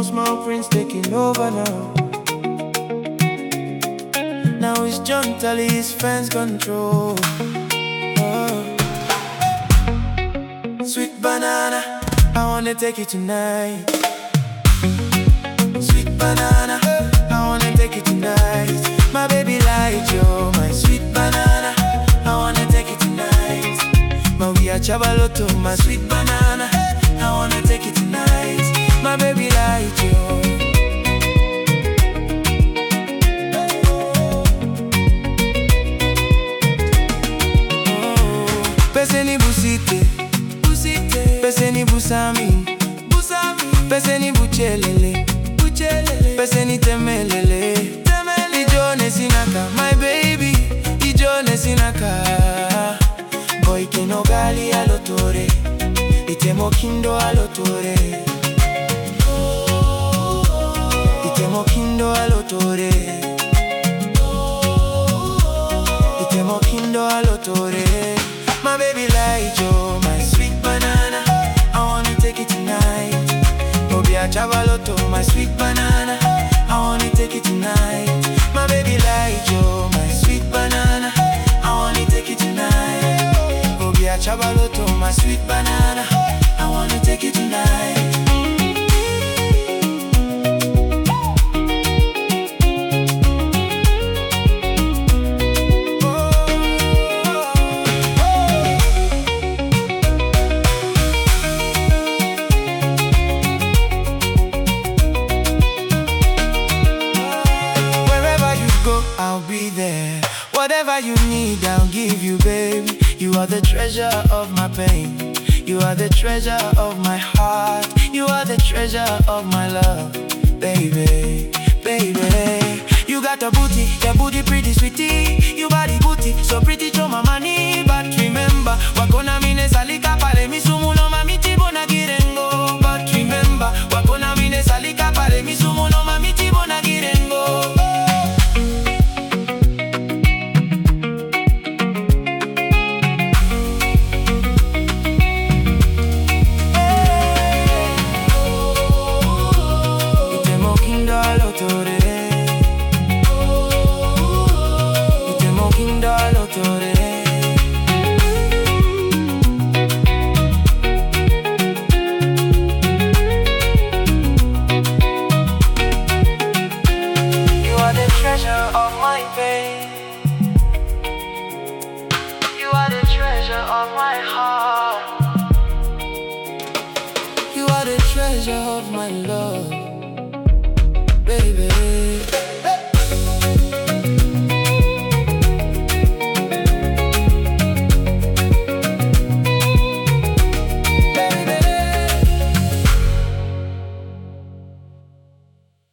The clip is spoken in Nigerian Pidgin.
Small Prince taking over now. Now it's John Tally's fans control. Oh. Sweet banana, I wanna take you tonight. Sweet banana, I wanna take you tonight. My baby light, yo, my sweet banana, I wanna take you tonight. Maria Chavaloto, my sweet banana, I wanna take you tonight. My baby light, yo. Peseni busite, peseni busami, peseni buchelele, peseni temelele, ijone sinaka, my baby, ijone sinaka. Boy kenogali alotore, itemo kindo alotore, itemo kindo alotore, itemo kindo alotore. My baby light, yo, my sweet banana, I wanna take it tonight. Mobia Chavaloto, my sweet banana, I wanna take it tonight. My baby light, yo, my sweet banana, I wanna take it tonight. Mobia Chavaloto, my sweet banana, I wanna take it tonight. I'll be there. Whatever you need, I'll give you, baby. You are the treasure of my pain. You are the treasure of my heart. You are the treasure of my love, baby, baby. You got a booty, your booty pretty sweetie. You body booty, so pretty to my money. But remember, wakona mine salika pale misumu no mamiti bona girengo. But remember, wakona mine salika pale misumu no mamiti bona girengo. Of my heart, you are the treasure of my love, baby.